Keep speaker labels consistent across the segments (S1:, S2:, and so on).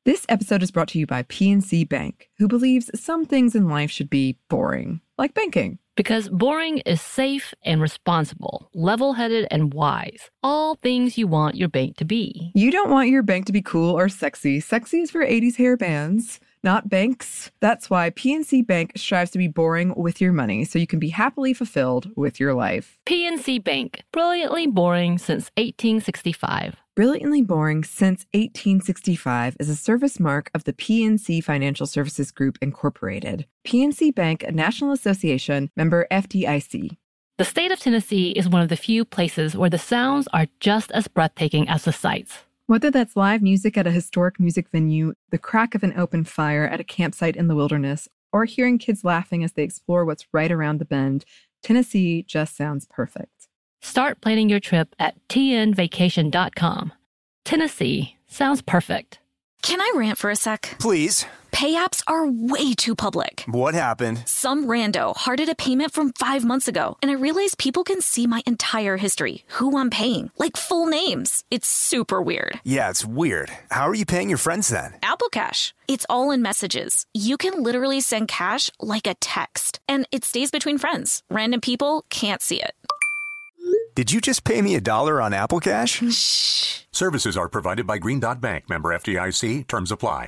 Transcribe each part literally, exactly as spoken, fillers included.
S1: This episode is brought to you by P N C Bank, who believes some things in life should be boring, like banking.
S2: Because boring is safe and responsible, level-headed and wise. All things you want your bank to be.
S1: You don't want your bank to be cool or sexy. Sexy is for eighties hair bands, not banks. That's why P N C Bank strives to be boring with your money so you can be happily fulfilled with your life.
S2: P N C Bank, brilliantly boring since eighteen sixty-five.
S1: Brilliantly Boring Since eighteen sixty-five is a service mark of the P N C Financial Services Group, Incorporated. P N C Bank, a National Association, member F D I C.
S2: The state of Tennessee is one of the few places where the sounds are just as breathtaking as the sights.
S1: Whether that's live music at a historic music venue, the crack of an open fire at a campsite in the wilderness, or hearing kids laughing as they explore what's right around the bend, Tennessee just sounds perfect.
S2: Start planning your trip at T N vacation dot com. Tennessee sounds perfect.
S3: Can I rant for a sec?
S4: Please.
S3: Pay apps are way too public.
S4: What happened?
S3: Some rando hearted a payment from five months ago, and I realized people can see my entire history, who I'm paying, like full names. It's super weird.
S4: Yeah, it's weird. How are you paying your friends then?
S3: Apple Cash. It's all in messages. You can literally send cash like a text, and it stays between friends. Random people can't see it.
S4: Did you just pay me a dollar on Apple Cash?
S3: Shh.
S5: Services are provided by Green Dot Bank. Member F D I C. Terms apply.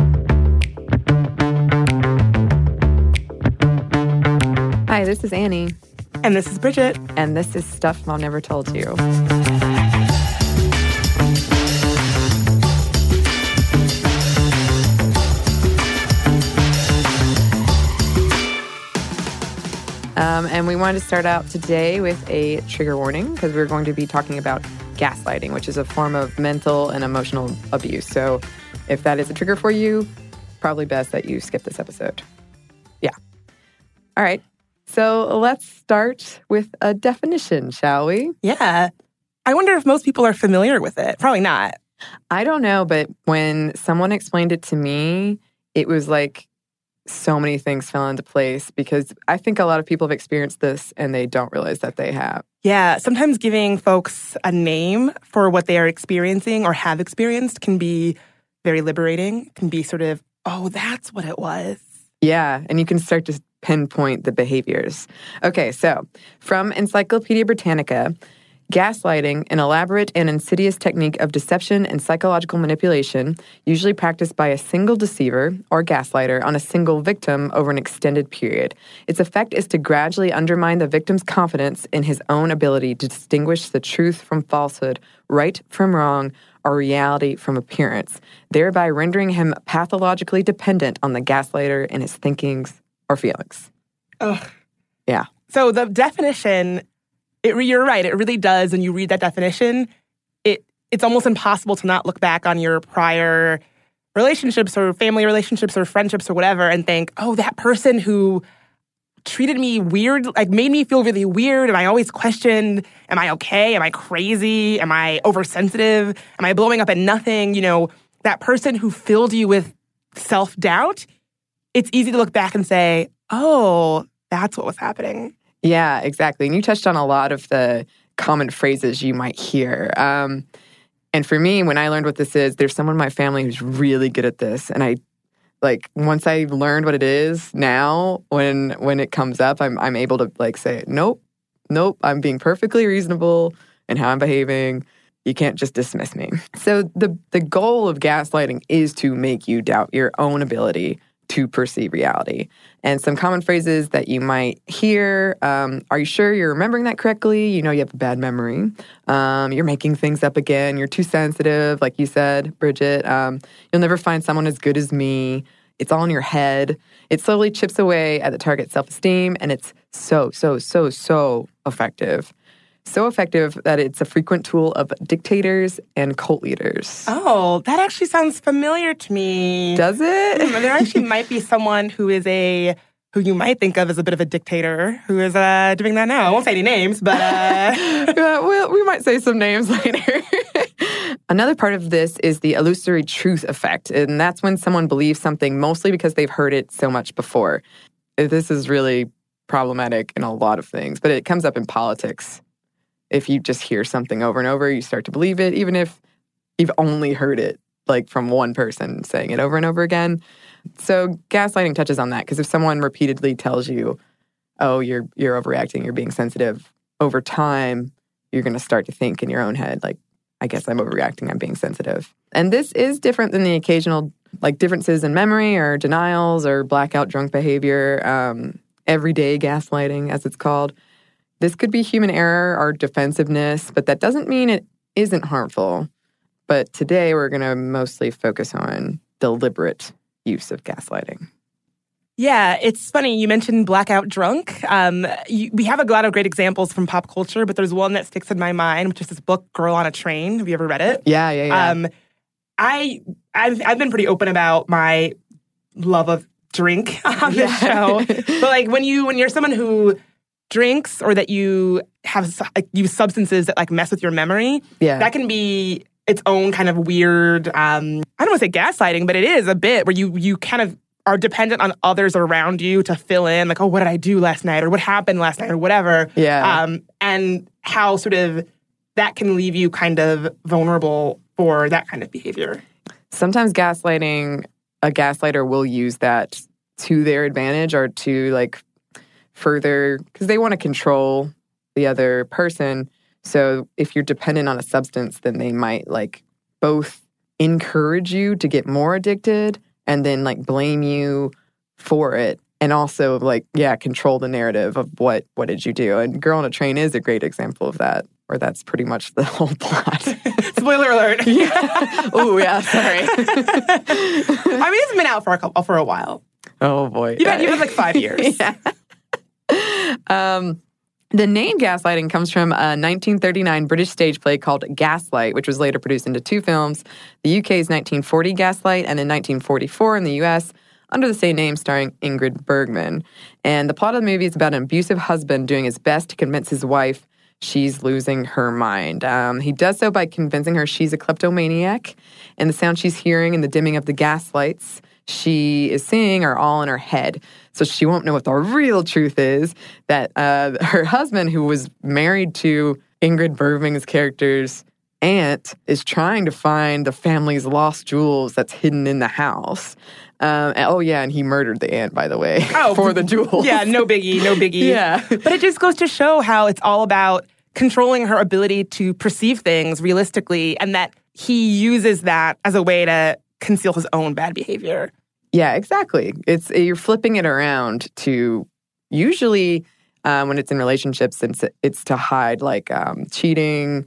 S1: Hi, this is Annie.
S6: And this is Bridget.
S1: And this is Stuff Mom Never Told You. Um, and we wanted to start out today with a trigger warning because we're going to be talking about gaslighting, which is a form of mental and emotional abuse. So if that is a trigger for you, probably best that you skip this episode. Yeah. All right. So let's start with a definition, shall we?
S6: Yeah. I wonder if most people are familiar with it. Probably not.
S1: I don't know, but when someone explained it to me, it was like so many things fell into place because I think a lot of people have experienced this and they don't realize that they have.
S6: Yeah, sometimes giving folks a name for what they are experiencing or have experienced can be very liberating. It can be sort of, oh, that's what it was.
S1: Yeah, and you can start to pinpoint the behaviors. Okay, so from Encyclopedia Britannica, gaslighting, an elaborate and insidious technique of deception and psychological manipulation, usually practiced by a single deceiver or gaslighter on a single victim over an extended period. Its effect is to gradually undermine the victim's confidence in his own ability to distinguish the truth from falsehood, right from wrong, or reality from appearance, thereby rendering him pathologically dependent on the gaslighter in his thinkings or feelings.
S6: Ugh.
S1: Yeah.
S6: So the definition... It, you're right. It really does. When you read that definition, it it's almost impossible to not look back on your prior relationships or family relationships or friendships or whatever and think, oh, that person who treated me weird, like made me feel really weird. And I always questioned, am I okay? Am I crazy? Am I oversensitive? Am I blowing up at nothing? You know, that person who filled you with self-doubt, it's easy to look back and say, oh, that's what was happening.
S1: Yeah, exactly. And you touched on a lot of the common phrases you might hear. Um, and for me, when I learned what this is, there's someone in my family who's really good at this. And I, like, once I learned what it is, now when when it comes up, I'm I'm able to, like, say, nope, nope, I'm being perfectly reasonable in how I'm behaving. You can't just dismiss me. So the the goal of gaslighting is to make you doubt your own ability to perceive reality. And some common phrases that you might hear, um, are you sure you're remembering that correctly? You know you have a bad memory. Um, you're making things up again. You're too sensitive, like you said, Bridget. Um, you'll never find someone as good as me. It's all in your head. It slowly chips away at the target's self-esteem, and it's so, so, so, so effective. So effective that it's a frequent tool of dictators and cult leaders.
S6: Oh, that actually sounds familiar to me.
S1: Does it?
S6: Mm, there actually might be someone who is a, who you might think of as a bit of a dictator who is uh, doing that now. I won't say any names, but... Uh...
S1: yeah, well, we might say some names later. Another part of this is the illusory truth effect, and that's when someone believes something mostly because they've heard it so much before. This is really problematic in a lot of things, but it comes up in politics. If you just hear something over and over, you start to believe it, even if you've only heard it like from one person saying it over and over again. So gaslighting touches on that, because if someone repeatedly tells you, oh, you're you're overreacting, you're being sensitive, over time, you're going to start to think in your own head, like, I guess I'm overreacting, I'm being sensitive. And this is different than the occasional like differences in memory or denials or blackout drunk behavior, um, everyday gaslighting, as it's called. This could be human error or defensiveness, but that doesn't mean it isn't harmful. But today we're going to mostly focus on deliberate use of gaslighting.
S6: Yeah, it's funny. You mentioned blackout drunk. Um, you, we have a lot of great examples from pop culture, but there's one that sticks in my mind, which is this book, Girl on a Train. Have you ever read it?
S1: Yeah, yeah, yeah.
S6: Um, I, I've, I've been pretty open about my love of drink on this show. But like when you when you're someone who drinks or that you have like, use substances that like mess with your memory,
S1: yeah.
S6: that can be its own kind of weird, um, I don't want to say gaslighting, but it is a bit where you you kind of are dependent on others around you to fill in, like, oh, what did I do last night? Or what happened last night? Or whatever.
S1: Yeah.
S6: Um, and how sort of that can leave you kind of vulnerable for that kind of behavior.
S1: Sometimes gaslighting, a gaslighter will use that to their advantage or to, like, further, because they want to control the other person. So if you're dependent on a substance, then they might, like, both encourage you to get more addicted and then, like, blame you for it. And also, like, yeah, control the narrative of what, what did you do? And Girl on a Train is a great example of that, or that's pretty much the whole plot.
S6: Spoiler alert.
S1: Yeah. Oh, yeah, sorry.
S6: I mean, it's been out for a, couple, for a while.
S1: Oh, boy.
S6: You've had, you've had like five years.
S1: Yeah. Um, the name gaslighting comes from a nineteen thirty-nine British stage play called Gaslight, which was later produced into two films, the U K's nineteen forty Gaslight, and in nineteen forty-four in the U S, under the same name, starring Ingrid Bergman. And the plot of the movie is about an abusive husband doing his best to convince his wife she's losing her mind. Um, he does so by convincing her she's a kleptomaniac, and the sound she's hearing and the dimming of the gas lights she is seeing are all in her head. So she won't know what the real truth is, that uh, her husband, who was married to Ingrid Bergman's character's aunt, is trying to find the family's lost jewels that's hidden in the house. Um, and, oh, yeah, and he murdered the aunt, by the way,
S6: oh,
S1: for the jewels.
S6: Yeah, no biggie, no biggie.
S1: Yeah.
S6: But it just goes to show how it's all about controlling her ability to perceive things realistically, and that he uses that as a way to conceal his own bad behavior.
S1: Yeah, exactly. It's you're flipping it around to usually um, when it's in relationships, it's, it's to hide like um, cheating,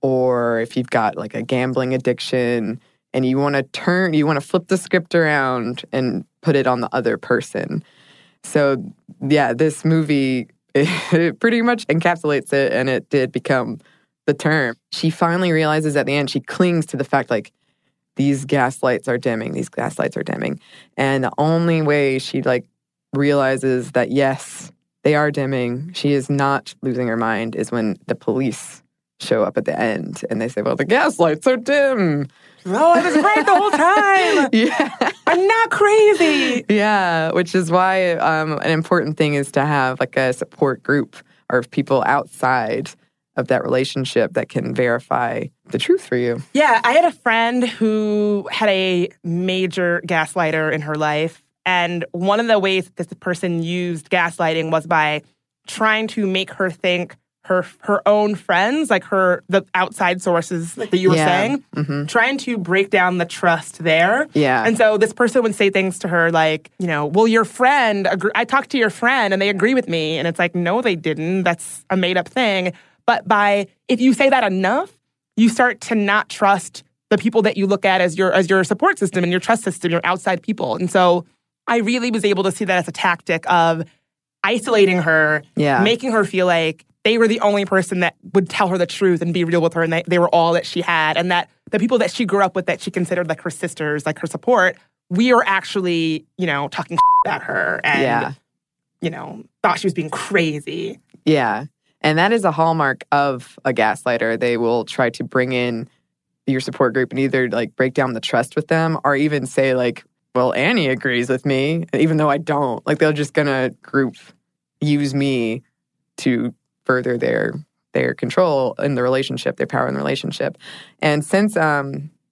S1: or if you've got like a gambling addiction and you want to turn, you want to flip the script around and put it on the other person. So yeah, this movie, it, it pretty much encapsulates it, and it did become the term. She finally realizes at the end, she clings to the fact like, these gas lights are dimming, these gas lights are dimming. And the only way she like realizes that, yes, they are dimming, she is not losing her mind, is when the police show up at the end and they say, well, the gas lights are dim.
S6: Oh, I was right the whole time.
S1: Yeah.
S6: I'm not crazy.
S1: Yeah, which is why um, an important thing is to have like a support group or people outside of that relationship that can verify the truth for you.
S6: Yeah, I had a friend who had a major gaslighter in her life. And one of the ways that this person used gaslighting was by trying to make her think her her own friends, like her the outside sources that you were
S1: yeah.
S6: saying,
S1: mm-hmm.
S6: trying to break down the trust there.
S1: Yeah.
S6: And so this person would say things to her like, you know, well, your friend, agree- I talked to your friend and they agree with me. And it's like, no, they didn't. That's a made up thing. But by, if you say that enough, you start to not trust the people that you look at as your as your support system and your trust system, your outside people. And so I really was able to see that as a tactic of isolating her,
S1: yeah.
S6: making her feel like they were the only person that would tell her the truth and be real with her, and they, they were all that she had. And that the people that she grew up with that she considered like her sisters, like her support, we were actually, you know, talking about her and,
S1: yeah.
S6: you know, thought she was being crazy.
S1: Yeah. And that is a hallmark of a gaslighter. They will try to bring in your support group and either like break down the trust with them or even say like, well, Annie agrees with me, even though I don't. Like they're just going to group use me to further their their control in the relationship, their power in the relationship. And since um,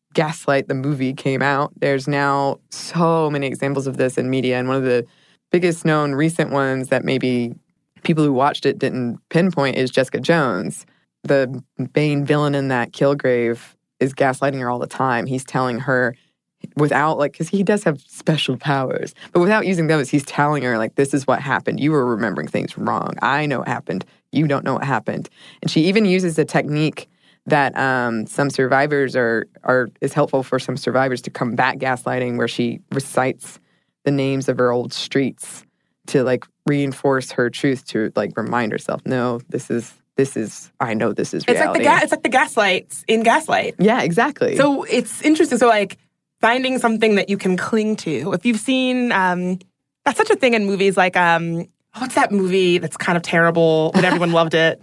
S1: Gaslight, the movie, came out, there's now so many examples of this in media. And one of the biggest known recent ones that maybe people who watched it didn't pinpoint is Jessica Jones. The main villain in that, Kilgrave, is gaslighting her all the time. He's telling her without, like, because he does have special powers, but without using those, he's telling her, like, this is what happened. You were remembering things wrong. I know what happened. You don't know what happened. And she even uses a technique that um, some survivors are, are is helpful for some survivors to combat gaslighting, where she recites the names of her old streets to, like, reinforce her truth, to, like, remind herself, no, this is, this is, I know this is reality.
S6: It's like the, ga- it's like the gaslights in Gaslight.
S1: Yeah, exactly.
S6: So it's interesting. So, like, finding something that you can cling to. If you've seen, um, that's such a thing in movies, like, um, what's that movie that's kind of terrible, but everyone loved it?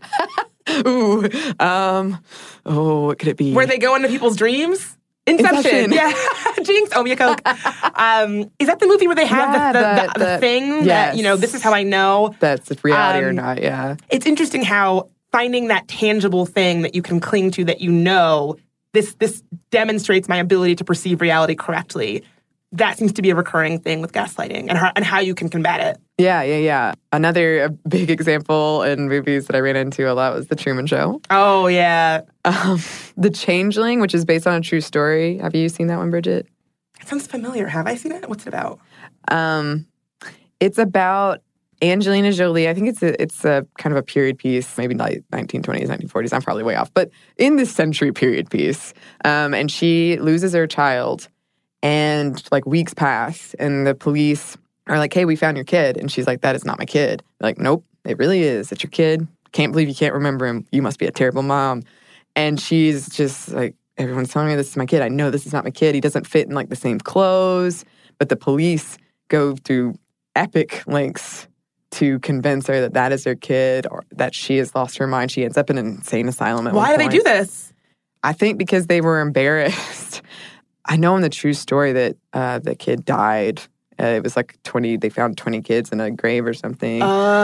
S1: Ooh, um, oh, what could it be?
S6: Where they go into people's dreams? Inception.
S1: Inception.
S6: Yeah. Jinx, owe me a Coke. Um, is that the movie where they have
S1: Yeah,
S6: the, the,
S1: the-
S6: the, the
S1: the-
S6: thing
S1: yes.
S6: that, you know, this is how I know?
S1: That's if reality or
S6: Um,
S1: not, yeah.
S6: It's interesting how finding that tangible thing that you can cling to, that you know, this this demonstrates my ability to perceive reality correctly. That seems to be a recurring thing with gaslighting, and how, and how you can combat it.
S1: Yeah, yeah, yeah. Another uh, big example in movies that I ran into a lot was The Truman Show.
S6: Oh, yeah.
S1: Um, The Changeling, which is based on a true story. Have you seen that one, Bridget?
S6: It sounds familiar. Have I seen it? What's it about?
S1: Um, it's about Angelina Jolie. I think it's a, it's a kind of a period piece, maybe like nineteen twenties, nineteen forties. I'm probably way off. But in this century period piece, um, and she loses her child, and like weeks pass, and the police are like, hey, we found your kid. And she's like, that is not my kid. They're like, nope, it really is. It's your kid. Can't believe you can't remember him. You must be a terrible mom. And she's just like, everyone's telling me this is my kid. I know this is not my kid. He doesn't fit in like the same clothes. But the police go through epic lengths to convince her that that is her kid, or that she has lost her mind. She ends up in an insane asylum at
S6: Why
S1: one
S6: do they
S1: point.
S6: do this?
S1: I think because they were embarrassed. I know in the true story that uh, the kid died. Uh, it was like twenty, they found twenty kids in a grave or something.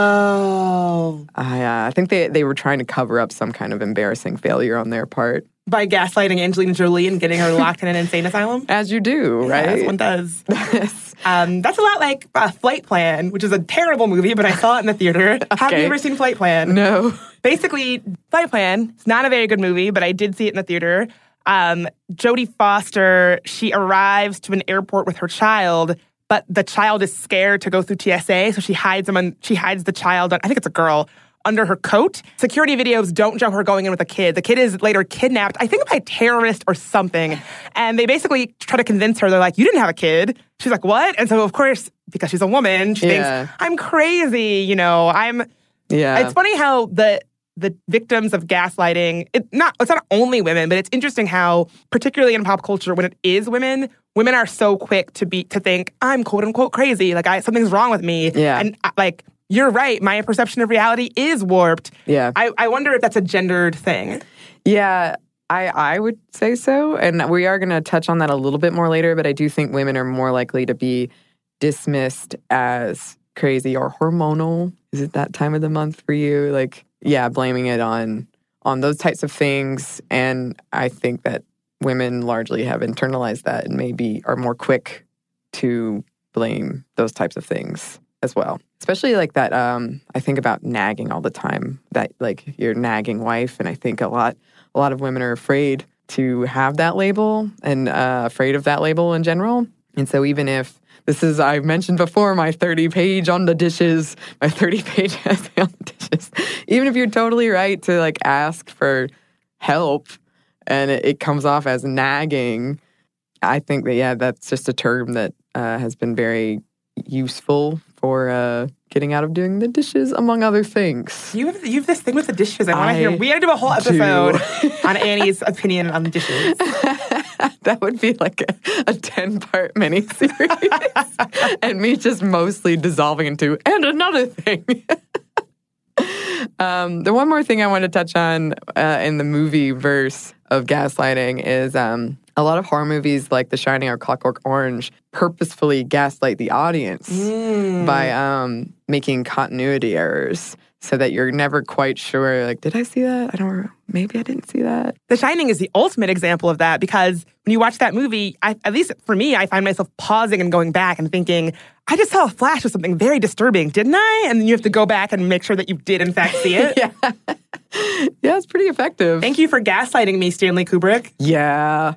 S6: Oh.
S1: I, uh, I think they, they were trying to cover up some kind of embarrassing failure on their part.
S6: By gaslighting Angelina Jolie and getting her locked in an insane asylum?
S1: As you do,
S6: Yeah,
S1: right?
S6: as one does.
S1: Yes.
S6: Um, that's a lot like uh, Flight Plan, which is a terrible movie, but I saw it in the theater. Have you
S1: Okay.
S6: ever seen Flight Plan?
S1: No.
S6: Basically, Flight Plan, it's not a very good movie, but I did see it in the theater. Um, Jodie Foster, she arrives to an airport with her child, but the child is scared to go through T S A, so she hides him. On, she hides the child, I think it's a girl, under her coat. Security videos don't show her going in with a kid. The kid is later kidnapped, I think by a terrorist or something. And they basically try to convince her. They're like, you didn't have a kid. She's like, what? And so, of course, because she's a woman, she
S1: Yeah.
S6: thinks, I'm crazy, you know, I'm...
S1: Yeah.
S6: It's funny how the the victims of gaslighting, it not it's not only women, but it's interesting how, particularly in pop culture, when it is women, women are so quick to be to think, I'm quote unquote crazy, like I something's wrong with me.
S1: Yeah.
S6: And uh, like, you're right, my perception of reality is warped.
S1: Yeah.
S6: I, I wonder if that's a gendered thing.
S1: Yeah, I, I would say so. And we are going to touch on that a little bit more later, but I do think women are more likely to be dismissed as crazy or hormonal. Is it that time of the month for you? Like, yeah, blaming it on on those types of things. And I think that women largely have internalized that and maybe are more quick to blame those types of things as well. Especially like that, um, I think about nagging all the time, that like your nagging wife. And I think a lot, a lot of women are afraid to have that label and uh, afraid of that label in general. And so even if this is, I mentioned before, my thirty page on the dishes, my thirty page essay on the dishes, even if you're totally right to like ask for help and it, it comes off as nagging, I think that, yeah, that's just a term that uh, has been very useful for uh, getting out of doing the dishes, among other things.
S6: You have you have this thing with the dishes. I want
S1: I
S6: to hear. We got to do a whole
S1: do.
S6: episode on Annie's opinion on the dishes.
S1: That would be like a, a ten-part miniseries. And me just mostly dissolving into, and another thing. um, the one more thing I want to touch on uh, in the movie verse of gaslighting is um, a lot of horror movies like The Shining or Clockwork Orange purposefully gaslight the audience
S6: Mm.
S1: by um, making continuity errors so that you're never quite sure, like, did I see that? I don't know. Maybe I didn't see that.
S6: The Shining is the ultimate example of that because when you watch that movie, I, at least for me, I find myself pausing and going back and thinking, I just saw a flash of something very disturbing, didn't I? And then you have to go back and make sure that you did, in fact, see it.
S1: Yeah. Yeah, it's pretty effective.
S6: Thank you for gaslighting me, Stanley Kubrick.
S1: Yeah.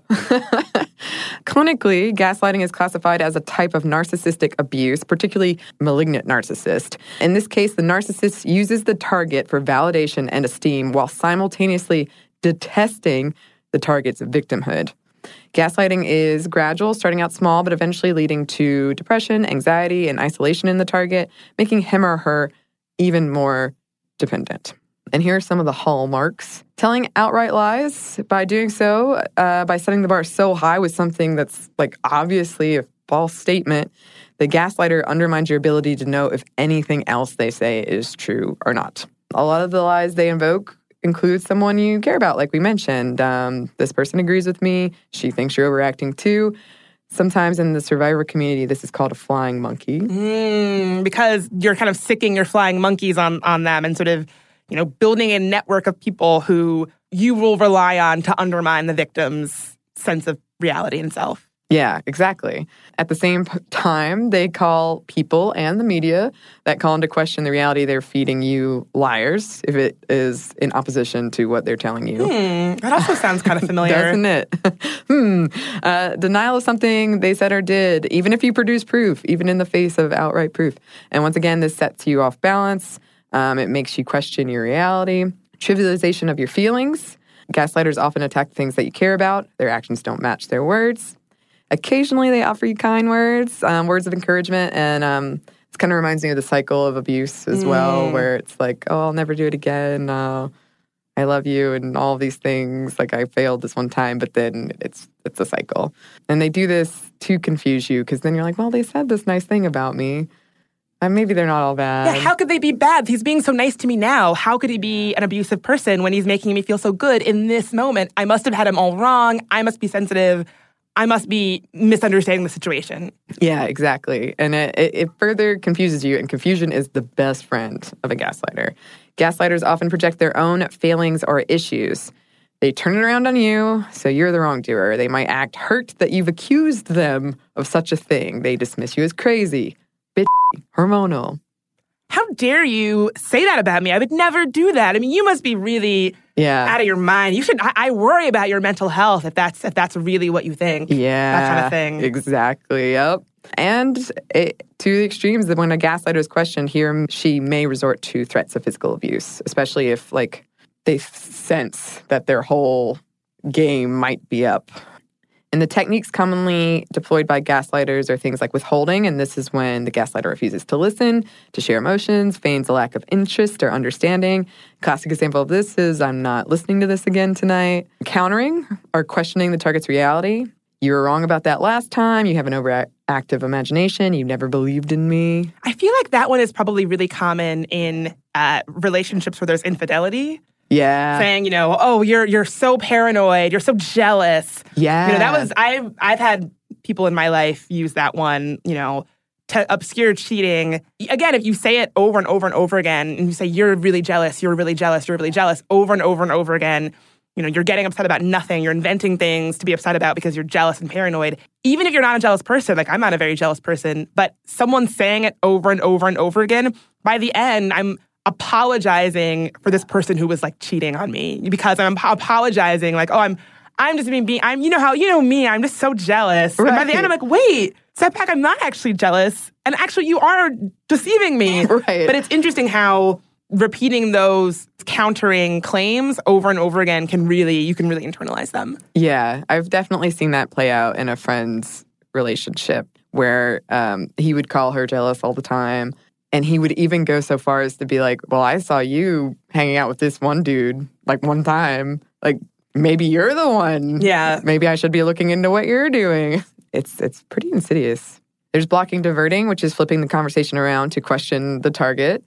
S1: Clinically, gaslighting is classified as a type of narcissistic abuse, particularly malignant narcissist. In this case, the narcissist uses the target for validation and esteem while simultaneously detesting the target's victimhood. Gaslighting is gradual, starting out small, but eventually leading to depression, anxiety, and isolation in the target, making him or her even more dependent. And here are some of the hallmarks. Telling outright lies. By doing so, uh, by setting the bar so high with something that's like obviously a false statement, the gaslighter undermines your ability to know if anything else they say is true or not. A lot of the lies they invoke include someone you care about, like we mentioned. Um, this person agrees with me. She thinks you're overacting too. Sometimes in the survivor community, this is called a flying monkey.
S6: Mm, because you're kind of sicking your flying monkeys on, on them and sort of, you know, building a network of people who you will rely on to undermine the victim's sense of reality and self.
S1: Yeah, exactly. At the same p- time, they call people and the media that call into question the reality they're feeding you liars if it is in opposition to what they're telling you.
S6: Hmm, that also sounds kind of familiar.
S1: Doesn't it? hmm. Uh, denial of something they said or did, even if you produce proof, even in the face of outright proof. And once again, this sets you off balance. Um, it makes you question your reality. Trivialization of your feelings. Gaslighters often attack things that you care about. Their actions don't match their words. Occasionally, they offer you kind words, um, words of encouragement, and um, it kind of reminds me of the cycle of abuse as mm. well, where it's like, oh, I'll never do it again. Uh, I love you, and all these things. Like, I failed this one time, but then it's it's a cycle. And they do this to confuse you, because then you're like, well, they said this nice thing about me. Uh, maybe they're not all bad.
S6: Yeah, how could they be bad? He's being so nice to me now. How could he be an abusive person when he's making me feel so good in this moment? I must have had him all wrong. I must be sensitive. I must be misunderstanding the situation.
S1: Yeah, exactly. And it, it, it further confuses you, and confusion is the best friend of a gaslighter. Gaslighters often project their own failings or issues. They turn it around on you, so you're the wrongdoer. They might act hurt that you've accused them of such a thing. They dismiss you as crazy, bitchy, hormonal.
S6: How dare you say that about me? I would never do that. I mean, you must be really
S1: yeah.
S6: out of your mind. You should. I, I worry about your mental health if that's if that's really what you think.
S1: Yeah,
S6: that kind of thing.
S1: Exactly. Yep. And it, to the extremes, that when a gaslighter is questioned, he or she may resort to threats of physical abuse, especially if like they sense that their whole game might be up. And the techniques commonly deployed by gaslighters are things like withholding, and this is when the gaslighter refuses to listen, to share emotions, feigns a lack of interest or understanding. Classic example of this is, I'm not listening to this again tonight. Countering or questioning the target's reality. You were wrong about that last time. You have an overactive imagination. You never believed in me.
S6: I feel like that one is probably really common in uh, relationships where there's infidelity.
S1: Yeah.
S6: Saying, you know, oh, you're you're so paranoid, you're so jealous.
S1: Yeah.
S6: You know, that was I've I've had people in my life use that one, you know, to obscure cheating. Again, if you say it over and over and over again, and you say you're really jealous, you're really jealous, you're really jealous, over and over and over again, you know, you're getting upset about nothing. You're inventing things to be upset about because you're jealous and paranoid. Even if you're not a jealous person, like I'm not a very jealous person, but someone saying it over and over and over again, by the end, I'm apologizing for this person who was like cheating on me because I'm apologizing like, oh, I'm I'm just being, being I'm, you know how, you know me, I'm just so jealous. Right. And by the end, I'm like, wait, step back, I'm not actually jealous. And actually, you are deceiving me.
S1: Right.
S6: But it's interesting how repeating those countering claims over and over again can really, you can really internalize them.
S1: Yeah, I've definitely seen that play out in a friend's relationship where um, he would call her jealous all the time. And he would even go so far as to be like, well, I saw you hanging out with this one dude, like, one time. Like, maybe you're the one.
S6: Yeah.
S1: Maybe I should be looking into what you're doing. It's it's pretty insidious. There's blocking diverting, which is flipping the conversation around to question the target.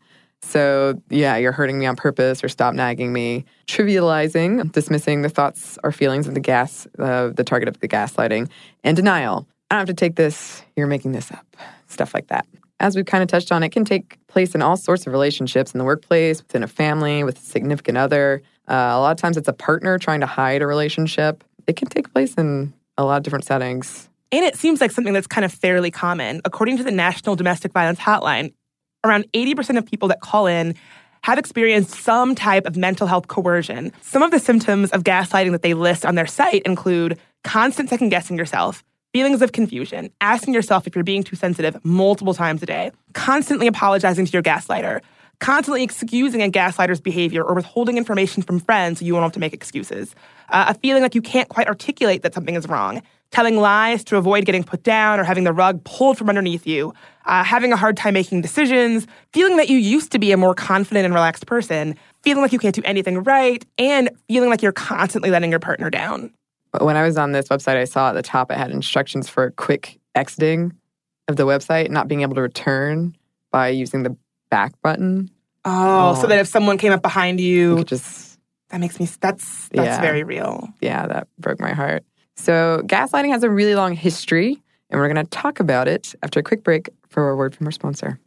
S1: So, yeah, you're hurting me on purpose, or stop nagging me. Trivializing, dismissing the thoughts or feelings of the gas, uh, the target of the gaslighting. And denial. I don't have to take this. You're making this up. Stuff like that. As we've kind of touched on, it can take place in all sorts of relationships, in the workplace, within a family, with a significant other. Uh, a lot of times it's a partner trying to hide a relationship. It can take place in a lot of different settings.
S6: And it seems like something that's kind of fairly common. According to the National Domestic Violence Hotline, around eighty percent of people that call in have experienced some type of mental health coercion. Some of the symptoms of gaslighting that they list on their site include constant second-guessing yourself, feelings of confusion, asking yourself if you're being too sensitive multiple times a day, constantly apologizing to your gaslighter, constantly excusing a gaslighter's behavior or withholding information from friends so you won't have to make excuses, uh, a feeling like you can't quite articulate that something is wrong, telling lies to avoid getting put down or having the rug pulled from underneath you, uh, having a hard time making decisions, feeling that you used to be a more confident and relaxed person, feeling like you can't do anything right, and feeling like you're constantly letting your partner down.
S1: When I was on this website, I saw at the top it had instructions for quick exiting of the website, not being able to return by using the back button.
S6: Oh,
S1: oh.
S6: so that if someone came up behind you,
S1: you could just...
S6: That makes me... That's, that's
S1: yeah.
S6: very real.
S1: Yeah, that broke my heart. So gaslighting has a really long history, and we're going to talk about it after a quick break for a word from our sponsor.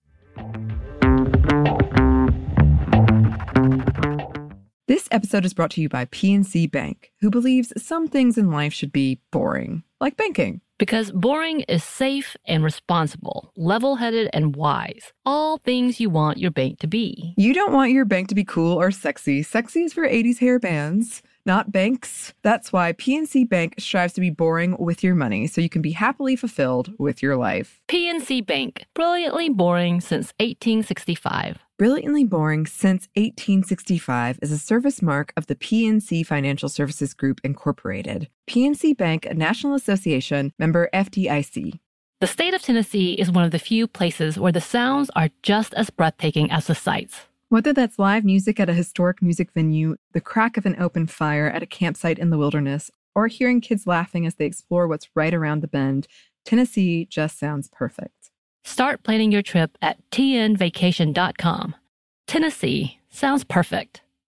S7: This episode is brought to you by P N C Bank, who believes some things in life should be boring, like banking.
S2: Because boring is safe and responsible, level-headed and wise. All things you want your bank to be.
S7: You don't want your bank to be cool or sexy. Sexy is for eighties hair bands, not banks. That's why P N C Bank strives to be boring with your money so you can be happily fulfilled with your life.
S2: P N C Bank, brilliantly boring since eighteen sixty-five.
S7: Brilliantly Boring Since eighteen sixty-five is a service mark of the P N C Financial Services Group, Incorporated. P N C Bank, a National Association, member F D I C.
S2: The state of Tennessee is one of the few places where the sounds are just as breathtaking as the sights.
S7: Whether that's live music at a historic music venue, the crack of an open fire at a campsite in the wilderness, or hearing kids laughing as they explore what's right around the bend, Tennessee just sounds perfect.
S2: Start planning your trip at T N vacation dot com. Tennessee sounds perfect.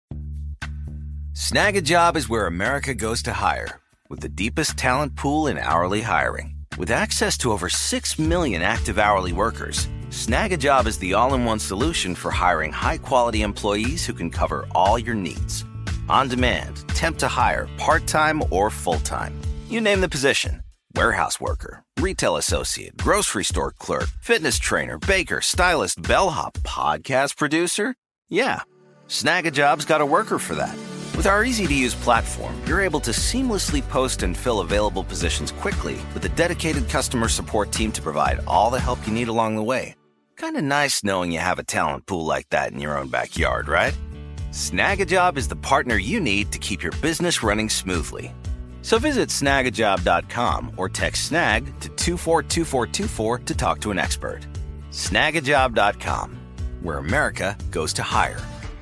S8: Snag a Job is where America goes to hire, with the deepest talent pool in hourly hiring. With access to over six million active hourly workers, Snag a Job is the all-in-one solution for hiring high-quality employees who can cover all your needs. On demand, temp to hire, part-time or full-time. You name the position. Warehouse worker, retail associate, grocery store clerk, fitness trainer, baker, stylist, bellhop, podcast producer. Yeah, Snag a Job's got a worker for that. With our easy-to-use platform, you're able to seamlessly post and fill available positions quickly with a dedicated customer support team to provide all the help you need along the way. Kind of nice knowing you have a talent pool like that in your own backyard, right? Snag a Job is the partner you need to keep your business running smoothly. So visit snag a job dot com or text SNAG to two four two four two four to talk to an expert. snag a job dot com, where America goes to hire.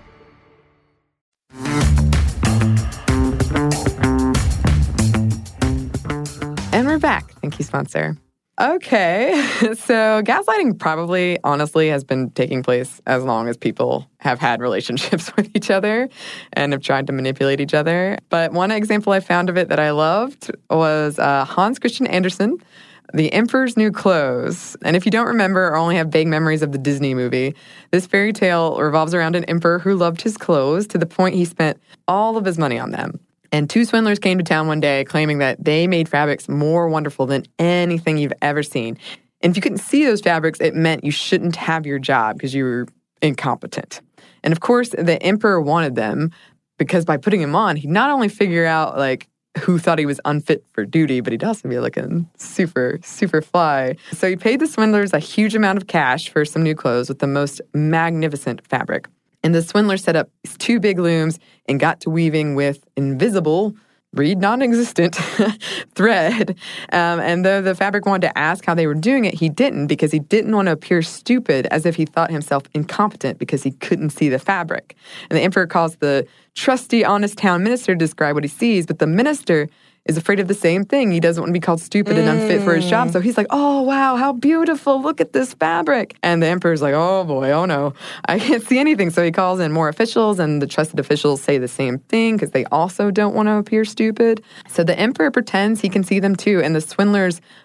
S1: And we're back. Thank you, sponsor. Okay, so gaslighting probably, honestly, has been taking place as long as people have had relationships with each other and have tried to manipulate each other. But one example I found of it that I loved was uh, Hans Christian Andersen, The Emperor's New Clothes. And if you don't remember or only have vague memories of the Disney movie, this fairy tale revolves around an emperor who loved his clothes to the point he spent all of his money on them. And two swindlers came to town one day claiming that they made fabrics more wonderful than anything you've ever seen. And if you couldn't see those fabrics, it meant you shouldn't have your job because you were incompetent. And of course, the emperor wanted them because by putting them on, he'd not only figure out like who thought he was unfit for duty, but he'd also be looking super, super fly. So he paid the swindlers a huge amount of cash for some new clothes with the most magnificent fabric. And the swindler set up these two big looms and got to weaving with invisible, read non-existent, thread. Um, and though the fabric wanted to ask how they were doing it, he didn't because he didn't want to appear stupid as if he thought himself incompetent because he couldn't see the fabric. And the emperor calls the trusty, honest town minister to describe what he sees, but the minister is afraid of the same thing. He doesn't want to be called stupid and unfit for his job. So he's like, oh, wow, how beautiful. Look at this fabric. And the emperor's like, oh, boy, oh, no, I can't see anything. So he calls in more officials, and the trusted officials say the same thing because they also don't want to appear stupid. So the emperor pretends he can see them, too, and the swindlers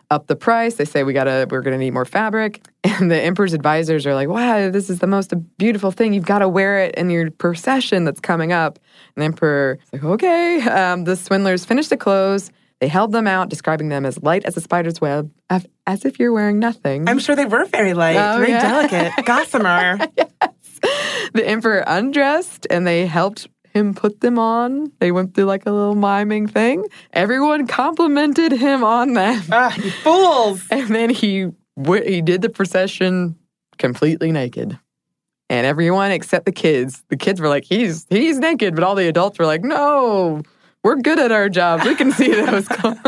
S1: up the price. They say we gotta, we're gonna need more fabric. And the emperor's advisors are like, wow, this is the most beautiful thing. You've got to wear it in your procession that's coming up. And the emperor is like, okay. Um, the swindlers finished the clothes. They held them out, describing them as light as a spider's web, as if you're wearing nothing.
S6: I'm sure they were very light,
S1: oh,
S6: very
S1: yeah.
S6: delicate, gossamer.
S1: Yes. The emperor undressed, and they helped him put them on. They went through like a little miming thing. Everyone complimented him on them.
S6: Ah, you fools!
S1: And then he he did the procession completely naked. And everyone except the kids. The kids were like, he's he's naked. But all the adults were like, no, we're good at our jobs. We can see those clothes.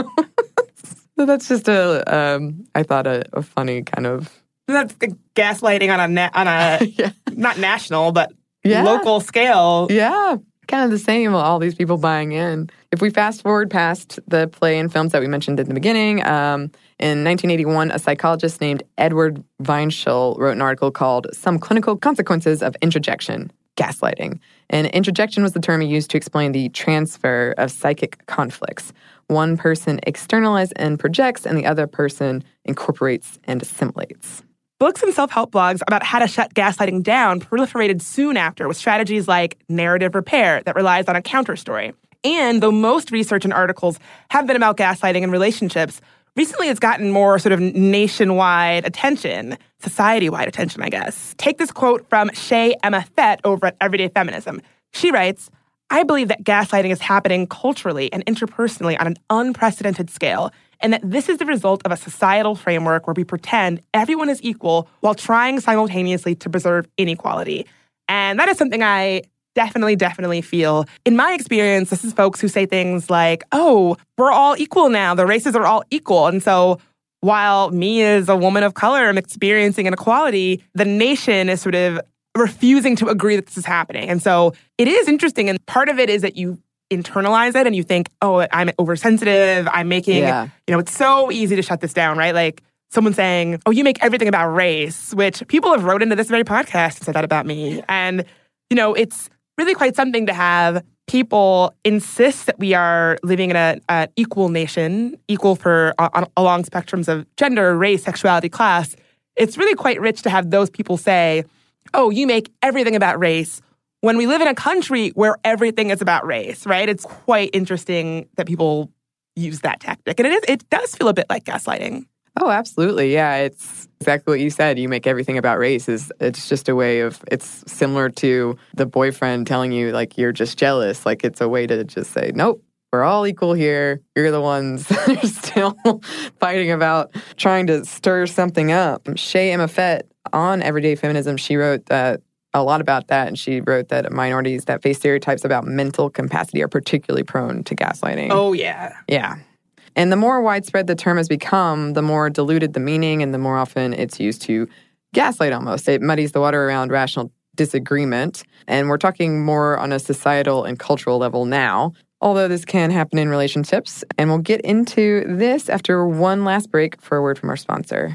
S1: So that's just a, um, I thought, a, a funny kind of...
S6: That's gaslighting on a, na- on a
S1: yeah.
S6: not national, but
S1: yeah.
S6: local scale.
S1: Yeah. Kind of the same, all these people buying in. If we fast forward past the play and films that we mentioned in the beginning, um, in nineteen eighty-one, a psychologist named Edward Weinschel wrote an article called Some Clinical Consequences of Introjection, Gaslighting. And introjection was the term he used to explain the transfer of psychic conflicts. One person externalizes and projects, and the other person incorporates and assimilates.
S6: Books and self-help blogs about how to shut gaslighting down proliferated soon after with strategies like narrative repair that relies on a counterstory. And though most research and articles have been about gaslighting in relationships, recently it's gotten more sort of nationwide attention, society-wide attention, I guess. Take this quote from Shea Emma Fett over at Everyday Feminism. She writes, I believe that gaslighting is happening culturally and interpersonally on an unprecedented scale, and that this is the result of a societal framework where we pretend everyone is equal while trying simultaneously to preserve inequality. And that is something I definitely, definitely feel. In my experience, this is folks who say things like, oh, we're all equal now. The races are all equal. And so while me as a woman of color am experiencing inequality, the nation is sort of refusing to agree that this is happening. And so it is interesting. And part of it is that you internalize it and you think, oh, I'm oversensitive. I'm making,
S1: yeah.
S6: you know, it's so easy to shut this down, right? Like someone saying, oh, you make everything about race, which people have wrote into this very podcast and said that about me. And, you know, it's really quite something to have people insist that we are living in an equal nation, equal for on, along spectrums of gender, race, sexuality, class. It's really quite rich to have those people say, oh, you make everything about race, when we live in a country where everything is about race, right? It's quite interesting that people use that tactic. And it is, it does feel a bit like gaslighting.
S1: Oh, absolutely. Yeah, it's exactly what you said. You make everything about race. Is It's just a way of, it's similar to the boyfriend telling you, like, you're just jealous. Like, it's a way to just say, nope, we're all equal here. You're the ones that are still fighting about trying to stir something up. Shea Emma Fett on Everyday Feminism, she wrote that a lot about that, and she wrote that minorities that face stereotypes about mental capacity are particularly prone to gaslighting.
S6: Oh, yeah.
S1: Yeah. And the more widespread the term has become, the more diluted the meaning, and the more often it's used to gaslight almost. It muddies the water around rational disagreement, and we're talking more on a societal and cultural level now, although this can happen in relationships. And we'll get into this after one last break for a word from our sponsor.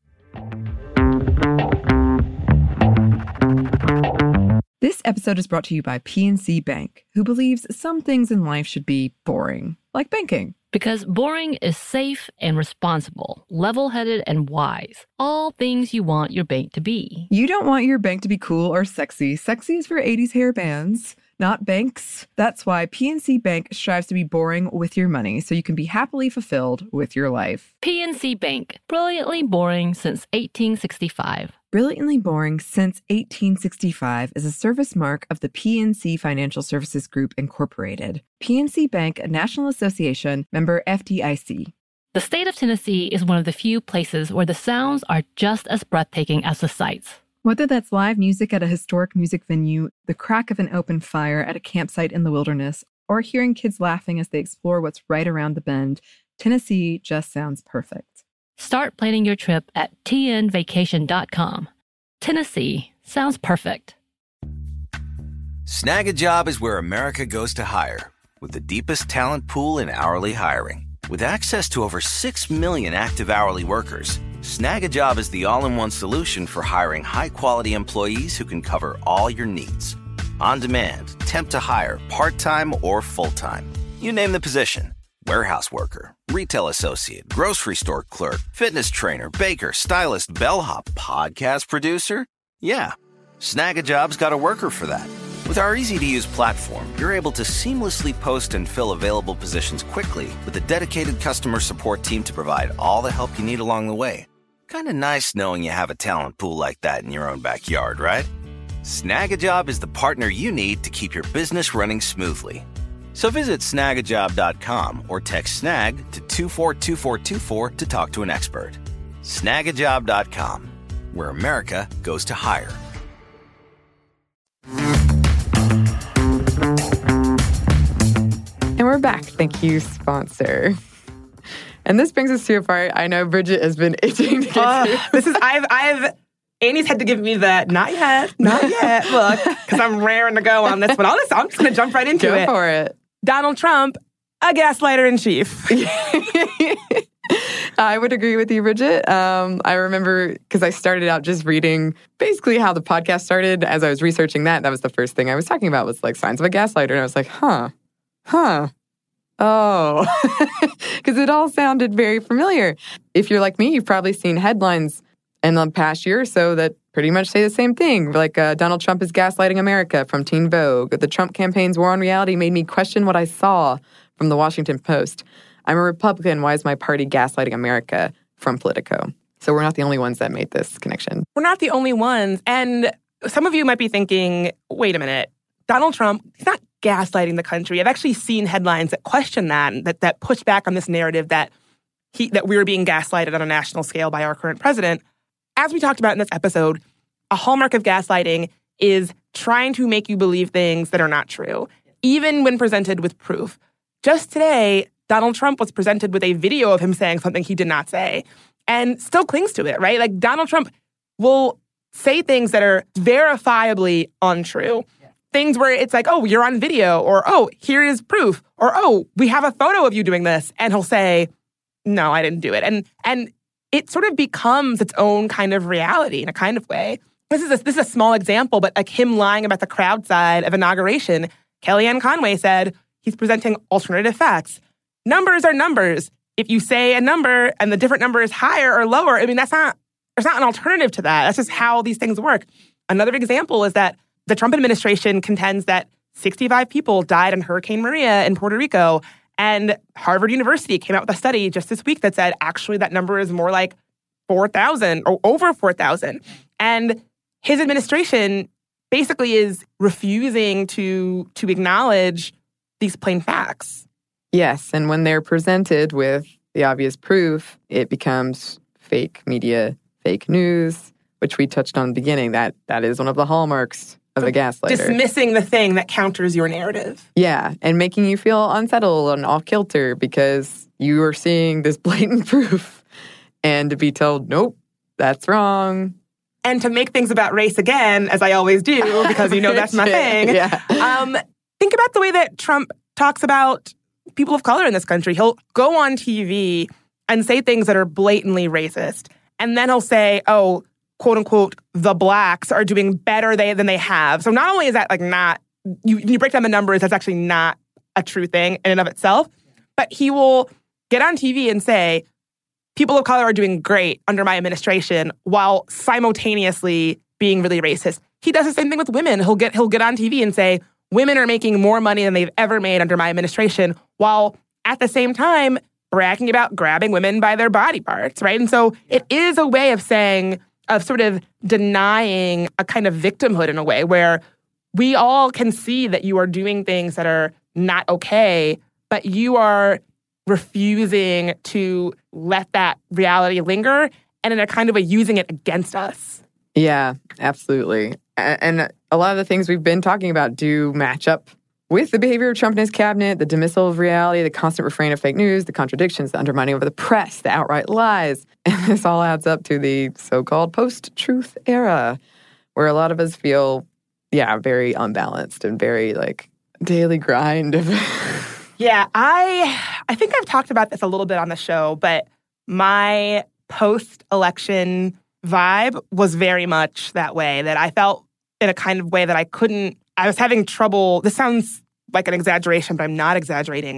S7: This episode is brought to you by P N C Bank, who believes some things in life should be boring, like banking.
S2: Because boring is safe and responsible, level-headed and wise. All things you want your bank to be.
S7: You don't want your bank to be cool or sexy. Sexy is for eighties hair bands, not banks. That's why P N C Bank strives to be boring with your money so you can be happily fulfilled with your life.
S2: P N C Bank, brilliantly boring since eighteen sixty-five.
S7: Brilliantly Boring Since eighteen sixty-five is a service mark of the P N C Financial Services Group, Incorporated. P N C Bank, a National Association, member F D I C.
S2: The state of Tennessee is one of the few places where the sounds are just as breathtaking as the sights.
S7: Whether that's live music at a historic music venue, the crack of an open fire at a campsite in the wilderness, or hearing kids laughing as they explore what's right around the bend, Tennessee just sounds perfect.
S2: Start planning your trip at T N vacation dot com. Tennessee sounds perfect.
S8: Snag a Job is where America goes to hire, with the deepest talent pool in hourly hiring. With access to over six million active hourly workers, Snag a Job is the all-in-one solution for hiring high-quality employees who can cover all your needs. On demand, temp to hire, part-time or full-time. You name the position. Warehouse worker, retail associate, grocery store clerk, fitness trainer, baker, stylist, bellhop, podcast producer? Yeah, Snag a Job's got a worker for that. With our easy-to-use platform, you're able to seamlessly post and fill available positions quickly with a dedicated customer support team to provide all the help you need along the way. Kind of nice knowing you have a talent pool like that in your own backyard, right? Snag a Job is the partner you need to keep your business running smoothly. So visit snag a job dot com or text snag to two four two four two four to talk to an expert. snag a job dot com, where America goes to hire.
S1: And we're back. Thank you, sponsor. And this brings us to a part I know Bridget has been itching to get
S6: uh,
S1: to.
S6: This is, I've, I've, Annie's had to give me the, not yet, not yet, look, because I'm raring to go on this one. I'll just, I'm just going to jump right into
S1: Go
S6: it.
S1: Go for it.
S6: Donald Trump, a gaslighter in chief.
S1: I would agree with you, Bridget. Um, I remember, because I started out just reading basically how the podcast started. As I was researching that, that was the first thing I was talking about was like signs of a gaslighter. And I was like, huh, huh. Oh, because it all sounded very familiar. If you're like me, you've probably seen headlines in the past year or so that pretty much say the same thing. Like uh, Donald Trump is gaslighting America from Teen Vogue. The Trump campaign's war on reality made me question what I saw from the Washington Post. I'm a Republican. Why is my party gaslighting America from Politico? So we're not the only ones that made this connection.
S6: We're not the only ones. And some of you might be thinking, wait a minute, Donald Trump, he's not gaslighting the country. I've actually seen headlines that question that, and that, that push back on this narrative that he that we're being gaslighted on a national scale by our current president. As we talked about in this episode, a hallmark of gaslighting is trying to make you believe things that are not true, even when presented with proof. Just today, Donald Trump was presented with a video of him saying something he did not say and still clings to it, right? Like Donald Trump will say things that are verifiably untrue. Things where it's like, oh, you're on video, or, oh, here is proof, or, oh, we have a photo of you doing this. And he'll say, no, I didn't do it. And and it sort of becomes its own kind of reality in a kind of way. This is a, this is a small example, but like him lying about the crowd side of inauguration, Kellyanne Conway said he's presenting alternative facts. Numbers are numbers. If you say a number and the different number is higher or lower, I mean, that's not, there's not an alternative to that. That's just how these things work. Another example is that the Trump administration contends that sixty-five people died in Hurricane Maria in Puerto Rico. And Harvard University came out with a study just this week that said, actually, that number is more like four thousand or over four thousand. And his administration basically is refusing to, to acknowledge these plain facts.
S1: Yes, and when they're presented with the obvious proof, it becomes fake media, fake news, which we touched on in the beginning. That that is one of the hallmarks of a gaslighter.
S6: Dismissing the thing that counters your narrative.
S1: Yeah, and making you feel unsettled and off-kilter because you are seeing this blatant proof. And to be told, nope, that's wrong.
S6: And to make things about race again, as I always do, because you know that's my thing.
S1: Yeah.
S6: Um, think about the way that Trump talks about people of color in this country. He'll go on T V and say things that are blatantly racist. And then he'll say, oh, quote unquote, the blacks are doing better they, than they have. So not only is that like not, you, you break down the numbers, that's actually not a true thing in and of itself, but he will get on T V and say, people of color are doing great under my administration while simultaneously being really racist. He does the same thing with women. He'll get he'll get on T V and say, women are making more money than they've ever made under my administration, while at the same time bragging about grabbing women by their body parts, right? And so it is a way of saying, of sort of denying a kind of victimhood in a way where we all can see that you are doing things that are not okay, but you are refusing to let that reality linger and in a kind of way using it against us.
S1: Yeah, absolutely. And a lot of the things we've been talking about do match up with the behavior of Trump and his cabinet, the dismissal of reality, the constant refrain of fake news, the contradictions, the undermining of the press, the outright lies. And this all adds up to the so-called post-truth era, where a lot of us feel, yeah, very unbalanced and very, like, daily grind of...
S6: Yeah, I I think I've talked about this a little bit on the show, but my post-election vibe was very much that way, that I felt in a kind of way that I couldn't, I was having trouble, this sounds like an exaggeration, but I'm not exaggerating.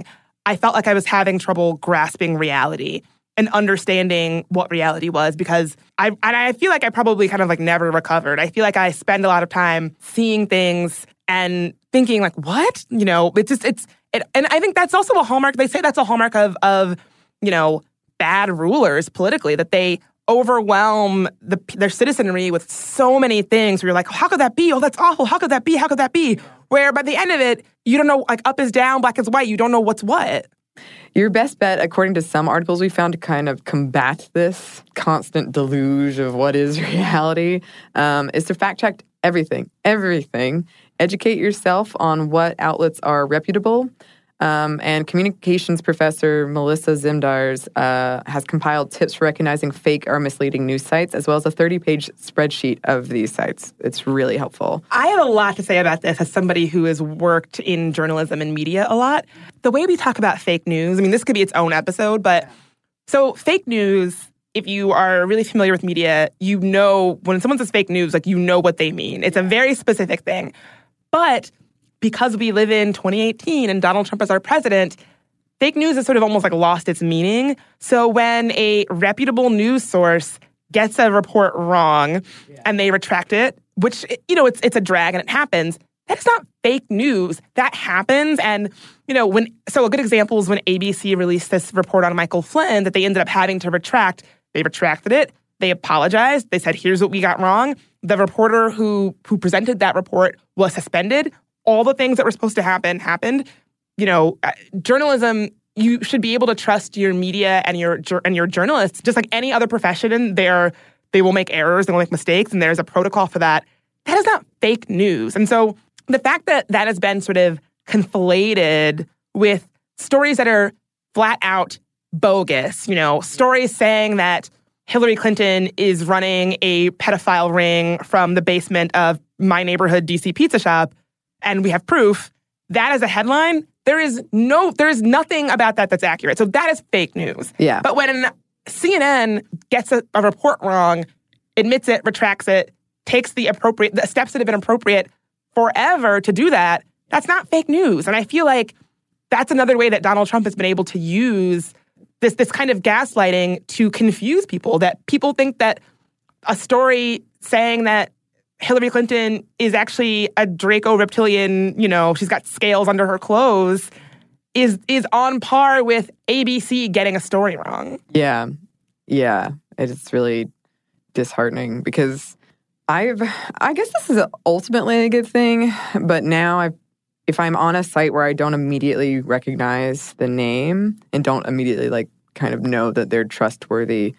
S6: I felt like I was having trouble grasping reality and understanding what reality was because I and I feel like I probably kind of like never recovered. I feel like I spend a lot of time seeing things and thinking like, what? You know, it's just, it's, it, and I think that's also a hallmark. They say that's a hallmark of, of, you know, bad rulers politically, that they overwhelm the, their citizenry with so many things where you're like, how could that be? Oh, that's awful. How could that be? How could that be? Where by the end of it, you don't know, like up is down, black is white. You don't know what's what.
S1: Your best bet, according to some articles we found to kind of combat this constant deluge of what is reality, um, is to fact-check everything, everything. Educate yourself on what outlets are reputable. Um, and communications professor Melissa Zimdars uh, has compiled tips for recognizing fake or misleading news sites, as well as a thirty-page spreadsheet of these sites. It's really helpful.
S6: I have a lot to say about this as somebody who has worked in journalism and media a lot. The way we talk about fake news, I mean, this could be its own episode, but so fake news, if you are really familiar with media, you know when someone says fake news, like you know what they mean. It's a very specific thing. But because we live in twenty eighteen and Donald Trump is our president, fake news has sort of almost like lost its meaning. So when a reputable news source gets a report wrong yeah. and they retract it, which, you know, it's it's a drag and it happens, that's not fake news. That happens. And, you know, when so a good example is when A B C released this report on Michael Flynn that they ended up having to retract. They retracted it. They apologized. They said, here's what we got wrong. The reporter who who presented that report was suspended. All the things that were supposed to happen happened. You know, journalism, you should be able to trust your media and your and your journalists. Just like any other profession, they're, they will make errors, they will make mistakes, and there's a protocol for that. That is not fake news. And so the fact that that has been sort of conflated with stories that are flat out bogus, you know, stories saying that Hillary Clinton is running a pedophile ring from the basement of my neighborhood D C pizza shop, and we have proof, that is a headline. There is no, there is nothing about that that's accurate. So that is fake news.
S1: Yeah.
S6: But when C N N gets a, a report wrong, admits it, retracts it, takes the appropriate, the steps that have been appropriate forever to do that, that's not fake news. And I feel like that's another way that Donald Trump has been able to use this, this kind of gaslighting to confuse people, that people think that a story saying that Hillary Clinton is actually a Draco reptilian, you know, she's got scales under her clothes, is is on par with A B C getting a story wrong.
S1: Yeah. Yeah. It's really disheartening because I've, I guess this is ultimately a good thing, but now I've, if I'm on a site where I don't immediately recognize the name and don't immediately like kind of know that they're trustworthy,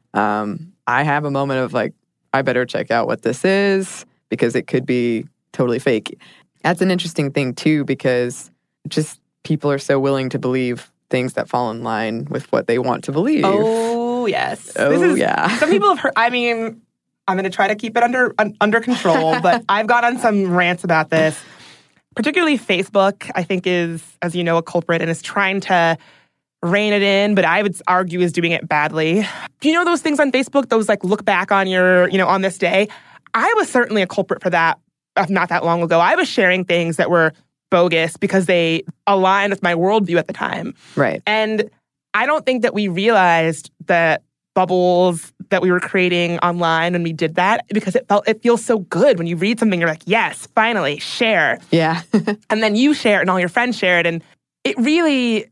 S1: um, I have a moment of like, I better check out what this is because it could be totally fake. That's an interesting thing too, because just people are so willing to believe things that fall in line with what they want to believe.
S6: Oh, yes.
S1: Oh,
S6: this is,
S1: yeah.
S6: Some people have heard, I mean, I'm going to try to keep it under un, under control, but I've gone on some rants about this. Particularly Facebook, I think is, as you know, a culprit and is trying to rein it in, but I would argue is doing it badly. Do you know those things on Facebook, those like look back on your, you know, on this day? I was certainly a culprit for that not that long ago. I was sharing things that were bogus because they aligned with my worldview at the time.
S1: Right.
S6: And I don't think that we realized that bubbles that we were creating online when we did that, because it felt, it feels so good when you read something, you're like, yes, finally, share.
S1: Yeah.
S6: And then you share it and all your friends share it. And it really